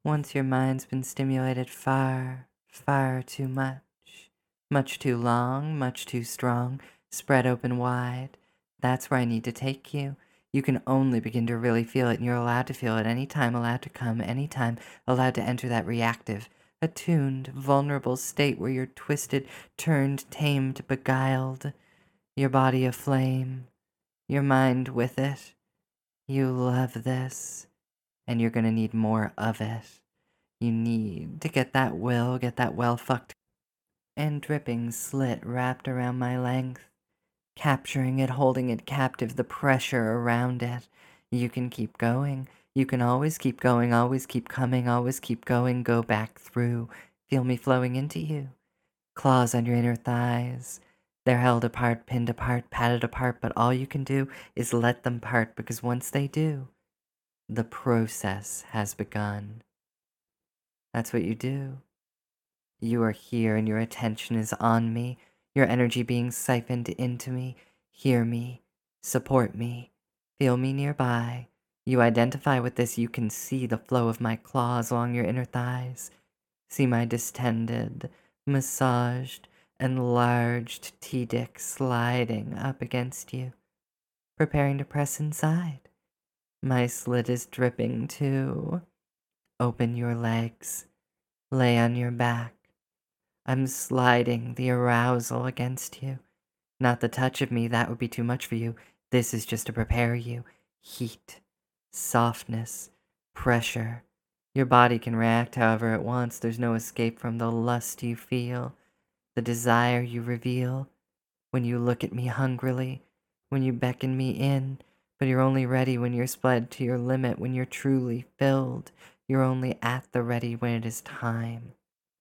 Once your mind's been stimulated far, far too much too long, much too strong, spread open wide, that's where I need to take you. You can only begin to really feel it, and you're allowed to feel it anytime, allowed to come anytime, allowed to enter that reactive, attuned, vulnerable state where you're twisted, turned, tamed, beguiled, your body aflame, your mind with it. You love this, and you're gonna need more of it. You need to get that well fucked and dripping slit wrapped around my length, capturing it, holding it captive, the pressure around it. You can keep going. You can always keep going, always keep coming, always keep going, go back through. Feel me flowing into you. Claws on your inner thighs. They're held apart, pinned apart, patted apart, but all you can do is let them part because once they do, the process has begun. That's what you do. You are here and your attention is on me, your energy being siphoned into me. Hear me, support me, feel me nearby. You identify with this, you can see the flow of my claws along your inner thighs. See my distended, massaged, enlarged T-dick sliding up against you, preparing to press inside. My slit is dripping too. Open your legs, lay on your back. I'm sliding the arousal against you. Not the touch of me, that would be too much for you. This is just to prepare you. Heat, softness, pressure. Your body can react however it wants. There's no escape from the lust you feel, the desire you reveal. When you look at me hungrily, when you beckon me in, but you're only ready when you're sped to your limit, when you're truly filled. You're only at the ready when it is time.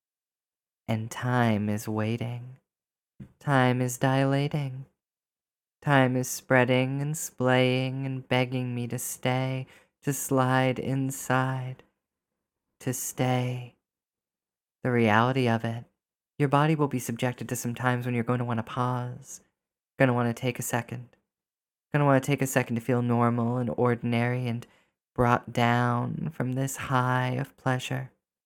And time is waiting. Time is dilating. Time is spreading and splaying and begging me to stay, to slide inside, to stay. The reality of it, your body will be subjected to some times when you're going to want to pause, going to want to take a second, going to want to take a second to feel normal and ordinary and brought down from this high of pleasure.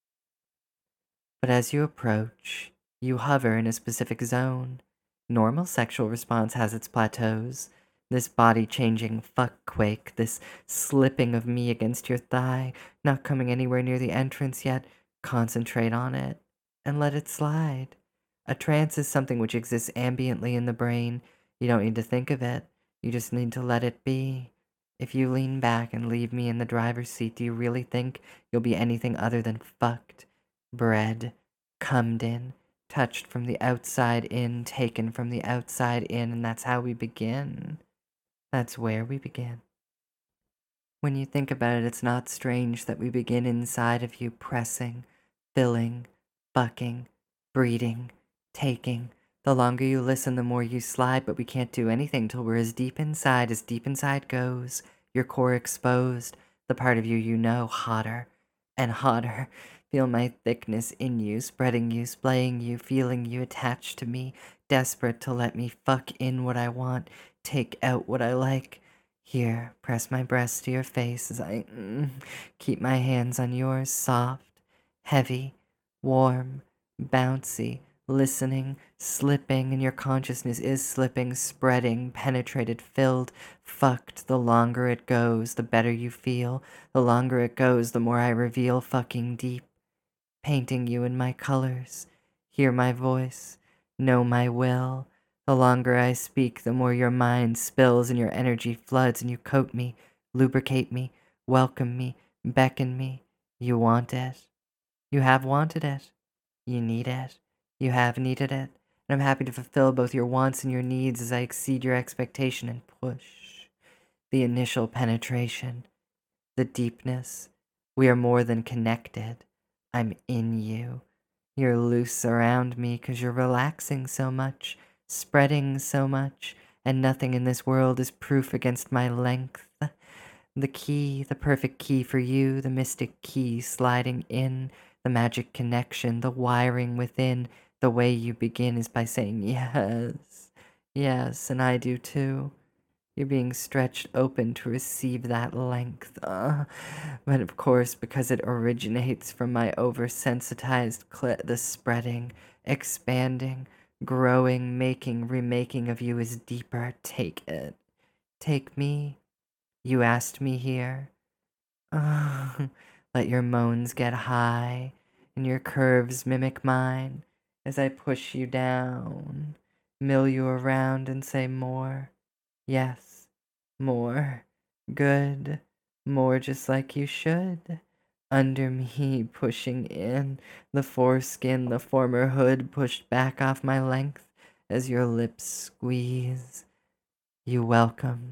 But as you approach, you hover in a specific zone. Normal sexual response has its plateaus. This body-changing fuck-quake, this slipping of me against your thigh, not coming anywhere near the entrance yet, concentrate on it and let it slide. A trance is something which exists ambiently in the brain. You don't need to think of it. You just need to let it be. If you lean back and leave me in the driver's seat, do you really think you'll be anything other than fucked? Bred, cummed in, touched from the outside in, taken from the outside in, and that's how we begin. That's where we begin. When you think about it, it's not strange that we begin inside of you, pressing, filling, fucking, breeding, taking. The longer you listen, the more you slide, but we can't do anything till we're as deep inside goes, your core exposed, the part of you you know, hotter and hotter. Feel my thickness in you, spreading you, splaying you, feeling you attached to me, desperate to let me fuck in what I want, take out what I like. Here, press my breast to your face as I keep my hands on yours, soft, heavy, warm, bouncy, listening, slipping, and your consciousness is slipping, spreading, penetrated, filled, fucked. The longer it goes, the better you feel. The longer it goes, the more I reveal fucking deep, painting you in my colors. Hear my voice, know my will. The longer I speak, the more your mind spills and your energy floods, and you coat me, lubricate me, welcome me, beckon me. You want it. You have wanted it. You need it. You have needed it. And I'm happy to fulfill both your wants and your needs as I exceed your expectation and push. The initial penetration, the deepness. We are more than connected. I'm in you. You're loose around me because you're relaxing so much, spreading so much, and nothing in this world is proof against my length. The key, the perfect key for you, the mystic key sliding in, the magic connection, the wiring within. The way you begin is by saying yes, yes, and I do too. You're being stretched open to receive that length. But of course, because it originates from my oversensitized clit, the spreading, expanding, growing, making, remaking of you is deeper. Take it. Take me. You asked me here. Let your moans get high, and your curves mimic mine as I push you down, mill you around and say more. Yes, more. Good. More just like you should. Under me, pushing in, the foreskin, the former hood pushed back off my length as your lips squeeze. You welcome,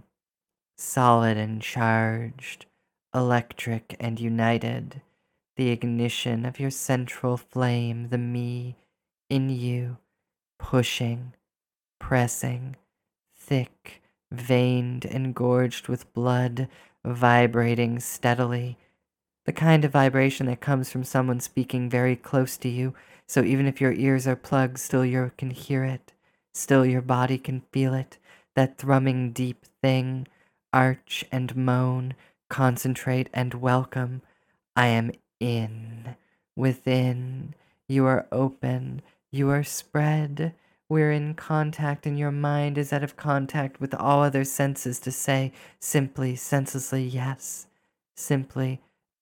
solid and charged, electric and united, the ignition of your central flame, the me in you, pushing, pressing, thick, veined and gorged with blood, vibrating steadily. The kind of vibration that comes from someone speaking very close to you, so even if your ears are plugged, still you can hear it. Still your body can feel it. That thrumming deep thing. Arch and moan, concentrate and welcome. I am in, within. You are open. You are spread. We're in contact, and your mind is out of contact with all other senses to say simply, senselessly, yes. Simply,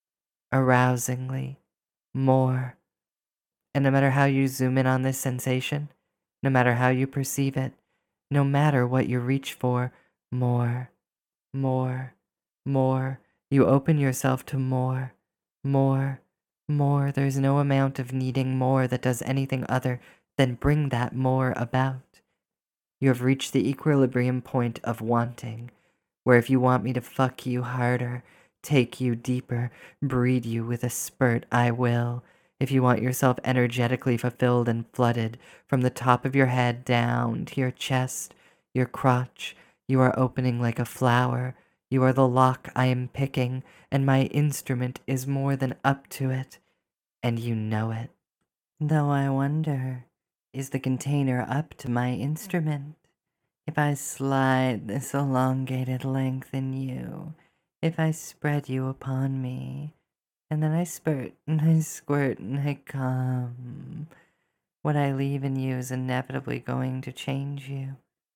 arousingly, more. And no matter how you zoom in on this sensation, no matter how you perceive it, no matter what you reach for, more, more, more. You open yourself to more, more, more. There's no amount of needing more that does anything other than bring that more about. You have reached the equilibrium point of wanting, where if you want me to fuck you harder, take you deeper, breed you with a spurt, I will. If you want yourself energetically fulfilled and flooded from the top of your head down to your chest, your crotch, you are opening like a flower. You are the lock I am picking, and my instrument is more than up to it, and you know it. Though I wonder, is the container up to my instrument? If I slide this elongated length in you, if I spread you upon me, and then I spurt and I squirt and I come, what I leave in you is inevitably going to change you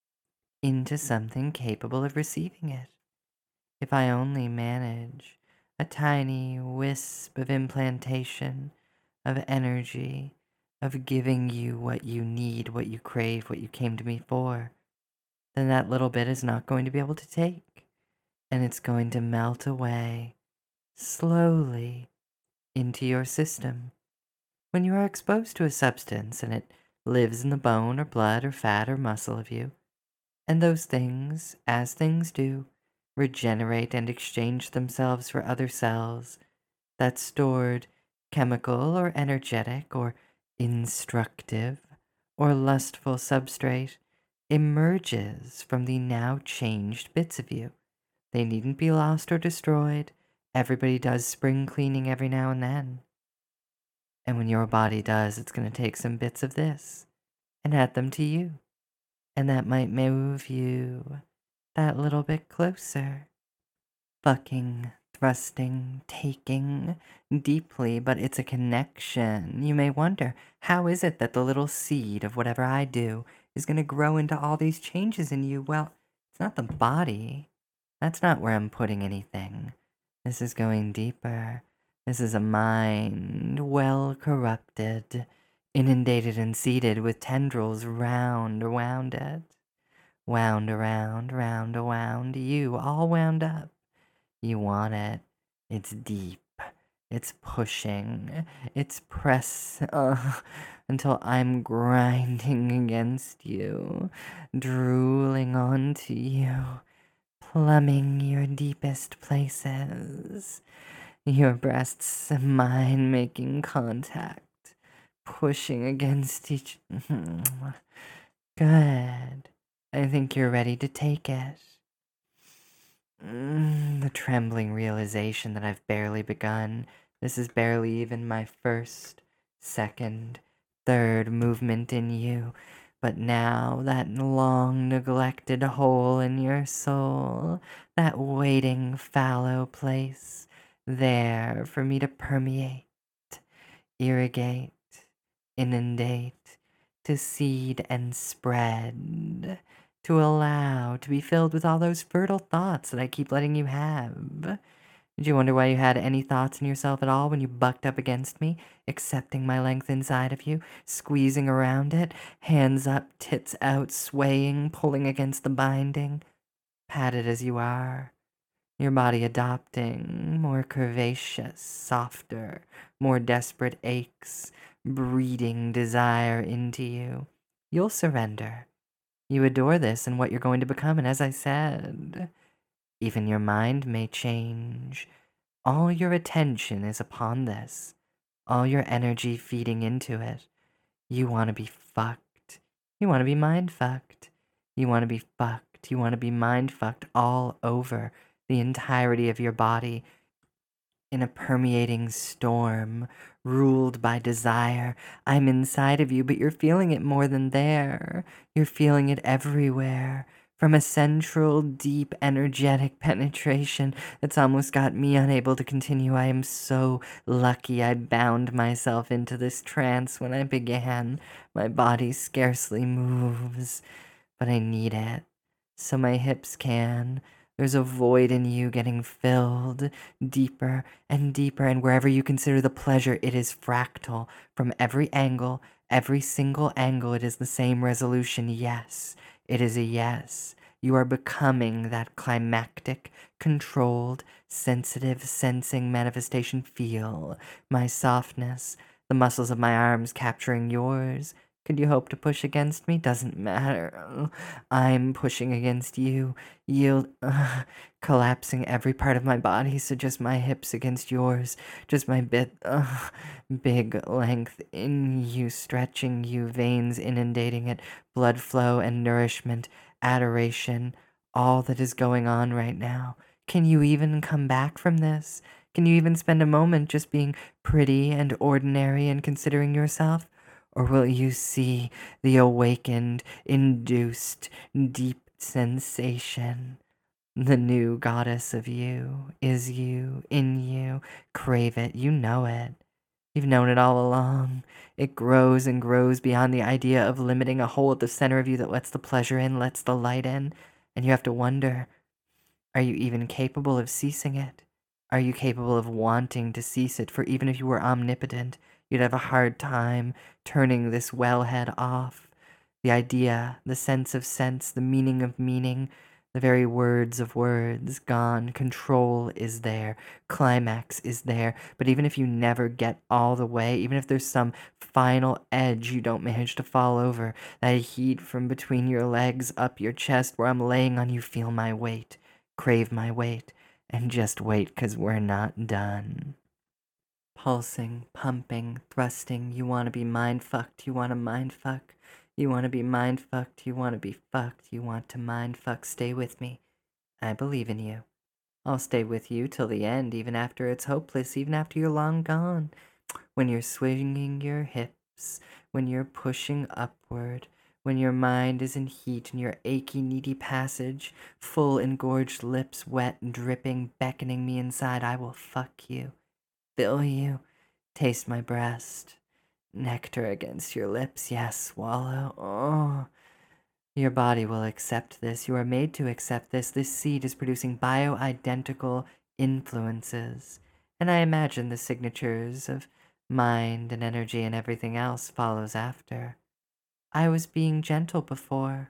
into something capable of receiving it. If I only manage a tiny wisp of implantation, of energy, of giving you what you need, what you crave, what you came to me for, then that little bit is not going to be able to take, and it's going to melt away slowly into your system. When you are exposed to a substance and it lives in the bone or blood or fat or muscle of you, and those things, as things do, regenerate and exchange themselves for other cells, that stored chemical or energetic or instructive or lustful substrate emerges from the now changed bits of you. They needn't be lost or destroyed. Everybody does spring cleaning every now and then. And when your body does, it's going to take some bits of this and add them to you. And that might move you that little bit closer. Fucking, thrusting, taking deeply, but it's a connection. You may wonder, how is it that the little seed of whatever I do is going to grow into all these changes in you? Well, it's not the body. That's not where I'm putting anything. This is going deeper. This is a mind well corrupted, inundated and seeded with tendrils round around it. Wound around, round around, you all wound up. You want it. It's deep. It's pushing. It's press until I'm grinding against you, drooling onto you, plumbing your deepest places. Your breasts and mine making contact, pushing against each. Good. I think you're ready to take it. The trembling realization that I've barely begun. This is barely even my first, second, third movement in you, But now that long neglected hole in your soul, that waiting fallow place, there for me to permeate, irrigate, inundate, to seed and spread, to allow to be filled with all those fertile thoughts that I keep letting you have. Did you wonder why you had any thoughts in yourself at all when you bucked up against me, accepting my length inside of you, squeezing around it, hands up, tits out, swaying, pulling against the binding, padded as you are, your body adopting more curvaceous, softer, more desperate aches, breeding desire into you? You'll surrender. You adore this and what you're going to become, and as I said, even your mind may change. All your attention is upon this, all your energy feeding into it. You want to be fucked. You want to be mind fucked. You want to be fucked. You want to be mind fucked all over the entirety of your body in a permeating storm, ruled by desire. I'm inside of you, but you're feeling it more than there. You're feeling it everywhere. From a central, deep, energetic penetration that's almost got me unable to continue. I am so lucky I bound myself into this trance when I began. My body scarcely moves, but I need it, so my hips can. There's a void in you getting filled deeper and deeper, and wherever you consider the pleasure, it is fractal. From every angle, every single angle, it is the same resolution. Yes, it is a yes. You are becoming that climactic, controlled, sensitive, sensing manifestation. Feel my softness, the muscles of my arms capturing yours. Could you hope to push against me? Doesn't matter. I'm pushing against you. Yield, collapsing every part of my body, so just my hips against yours. Just my big length in you, stretching you, veins inundating it, blood flow and nourishment, adoration, all that is going on right now. Can you even come back from this? Can you even spend a moment just being pretty and ordinary and considering yourself? Or will you see the awakened, induced, deep sensation? The new goddess of you is you, in you. Crave it, you know it. You've known it all along. It grows and grows beyond the idea of limiting a hole at the center of you that lets the pleasure in, lets the light in. And you have to wonder, are you even capable of ceasing it? Are you capable of wanting to cease it? For even if you were omnipotent, you'd have a hard time turning this wellhead off. The idea, the sense of sense, the meaning of meaning, the very words of words, gone. Control is there. Climax is there. But even if you never get all the way, even if there's some final edge you don't manage to fall over, that heat from between your legs up your chest where I'm laying on you, feel my weight. Crave my weight. And just wait, 'cause we're not done. Pulsing, pumping, thrusting. You want to be mind fucked. You want to mind fuck. You want to be mind fucked. You want to be fucked. You want to mind fuck. Stay with me. I believe in you. I'll stay with you till the end, even after it's hopeless, even after you're long gone. When you're swinging your hips, when you're pushing upward, when your mind is in heat and your achy, needy passage, full engorged lips, wet and dripping, beckoning me inside, I will fuck you, fill you, taste my breast, nectar against your lips, yes, swallow, oh. Your body will accept this. You are made to accept this. This seed is producing bio-identical influences. And I imagine the signatures of mind and energy and everything else follows after. I was being gentle before.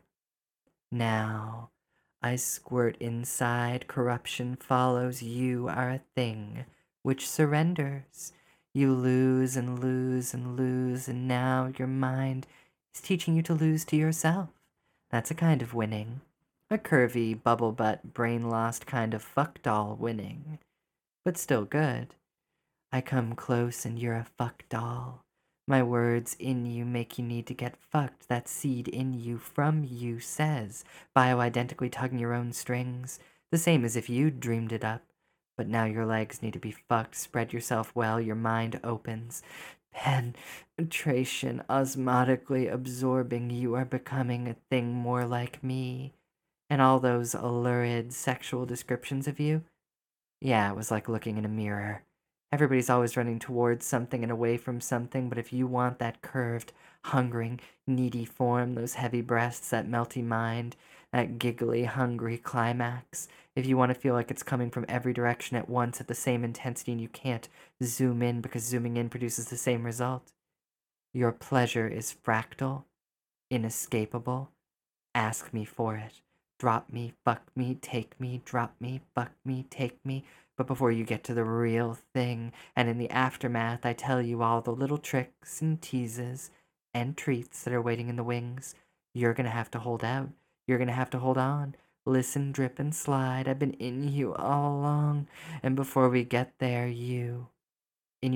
Now, I squirt inside. Corruption follows. You are a thing which surrenders. You lose and lose and lose, and now your mind is teaching you to lose to yourself. That's a kind of winning. A curvy, bubble butt, brain lost kind of fuck doll winning. But still good. I come close and you're a fuck doll. My words in you make you need to get fucked. That seed in you, from you, says, bio-identically tugging your own strings. The same as if you'd dreamed it up. But now your legs need to be fucked. Spread yourself well, your mind opens. penetration, osmotically absorbing, you are becoming a thing more like me. And all those lurid sexual descriptions of you, yeah, it was like looking in a mirror. Everybody's always running towards something and away from something, but if you want that curved, hungering, needy form, those heavy breasts, that melty mind, that giggly, hungry climax, if you want to feel like it's coming from every direction at once at the same intensity and you can't zoom in because zooming in produces the same result, your pleasure is fractal, inescapable. Ask me for it. Drop me, fuck me, take me, drop me, fuck me, take me. But before you get to the real thing, and in the aftermath, I tell you all the little tricks and teases and treats that are waiting in the wings, you're gonna have to hold out. You're gonna have to hold on. Listen, drip, and slide. I've been in you all along. And before we get there, you, in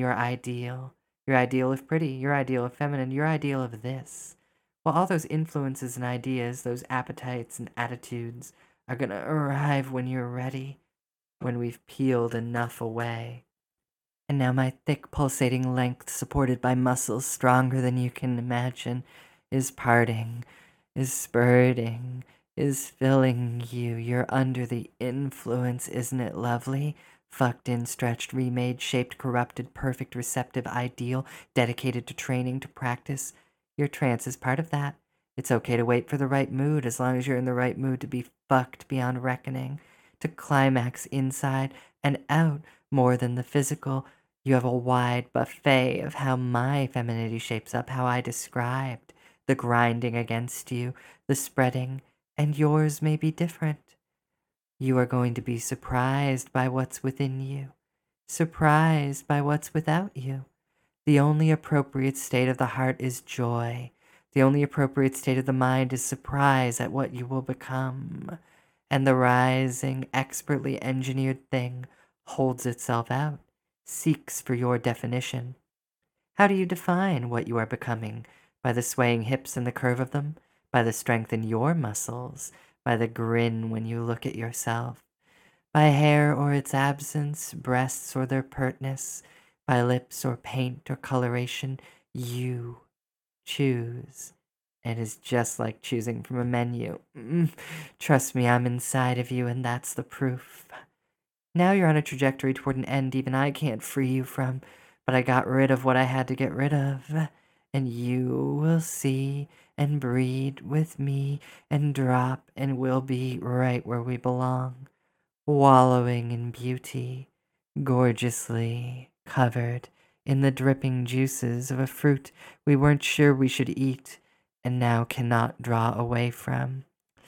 your ideal of pretty, your ideal of feminine, your ideal of this. Well, all those influences and ideas, those appetites and attitudes are gonna arrive when you're ready, when we've peeled enough away. And now my thick pulsating length, supported by muscles stronger than you can imagine, is parting, is spurting, is filling you. You're under the influence, isn't it lovely? Fucked in, stretched, remade, shaped, corrupted, perfect, receptive, ideal, dedicated to training, to practice. Your trance is part of that. It's okay to wait for the right mood as long as you're in the right mood to be fucked beyond reckoning, to climax inside and out more than the physical. You have a wide buffet of how my femininity shapes up, how I described the grinding against you, the spreading, and yours may be different. You are going to be surprised by what's within you, surprised by what's without you. The only appropriate state of the heart is joy. The only appropriate state of the mind is surprise at what you will become. And the rising, expertly engineered thing holds itself out, seeks for your definition. How do you define what you are becoming? By the swaying hips and the curve of them? By the strength in your muscles? By the grin when you look at yourself? By hair or its absence, breasts or their pertness? By lips or paint or coloration? You choose. It is just like choosing from a menu. Trust me, I'm inside of you, and that's the proof. Now you're on a trajectory toward an end even I can't free you from, but I got rid of what I had to get rid of. And you will see and breed with me and drop and we'll be right where we belong, wallowing in beauty, gorgeously covered in the dripping juices of a fruit we weren't sure we should eat and now cannot draw away from.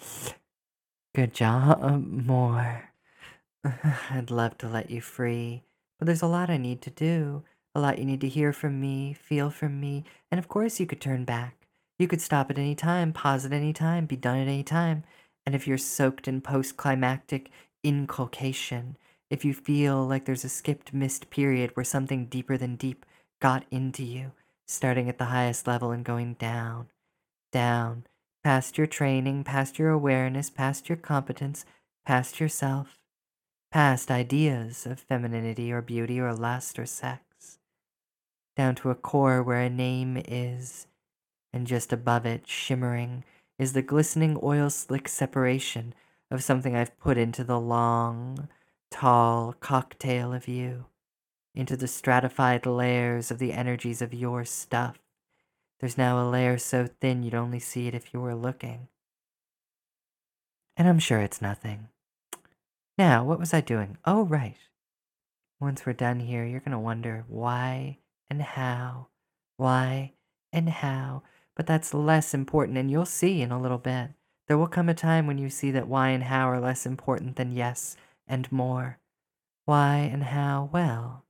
Good job, more. I'd love to let you free, but there's a lot I need to do, a lot you need to hear from me, feel from me, and of course you could turn back. You could stop at any time, pause at any time, be done at any time. And if you're soaked in post-climactic inculcation, if you feel like there's a skipped missed period where something deeper than deep got into you, starting at the highest level and going down, down, past your training, past your awareness, past your competence, past yourself, past ideas of femininity or beauty or lust or sex, down to a core where a name is, and just above it, shimmering, is the glistening oil slick separation of something I've put into the long, tall cocktail of you, into the stratified layers of the energies of your stuff. There's now a layer so thin you'd only see it if you were looking. And I'm sure it's nothing. Now, what was I doing? Oh, right. Once we're done here, you're going to wonder why and how, why and how. But that's less important, and you'll see in a little bit. There will come a time when you see that why and how are less important than yes and more. Why and how? Well,